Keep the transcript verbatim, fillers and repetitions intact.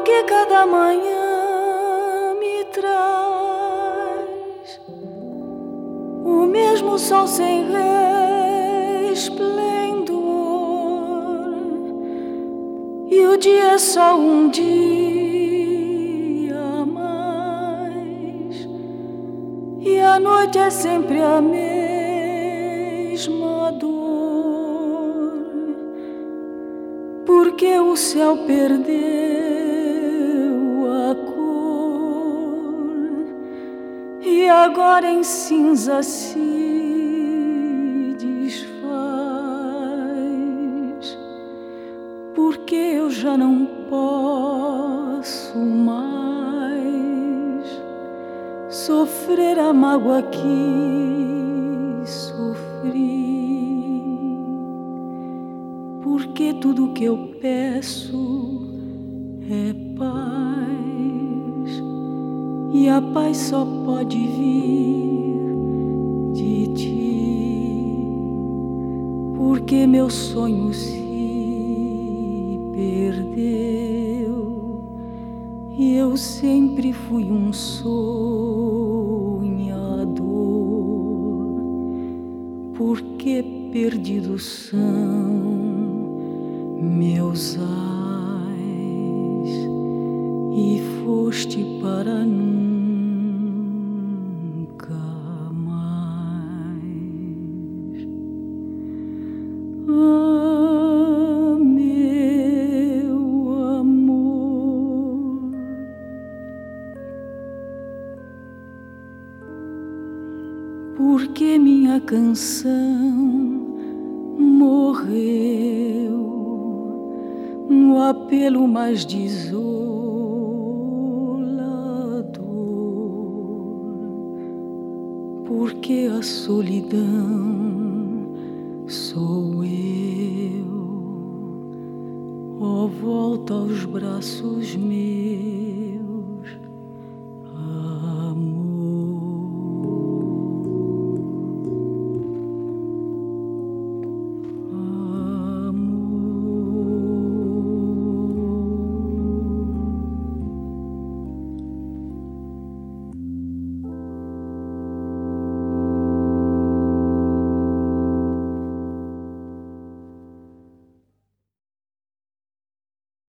porque cada manhã me traz o mesmo sol sem resplendor, e o dia é só um dia a mais, e a noite é sempre a mesma dor, porque o céu perdeu a cor e agora em cinza se desfaz, porque eu já não posso mais sofrer a mágoa que sofri, porque tudo que eu peço é paz, e a paz só pode vir de ti, porque meu sonho se perdeu e eu sempre fui um sonhador, porque perdidos são meus ais e foste para nunca mais. Ah, meu amor, porque minha canção morreu no apelo mais desolador, porque a solidão sou eu. Oh, volta aos braços meus.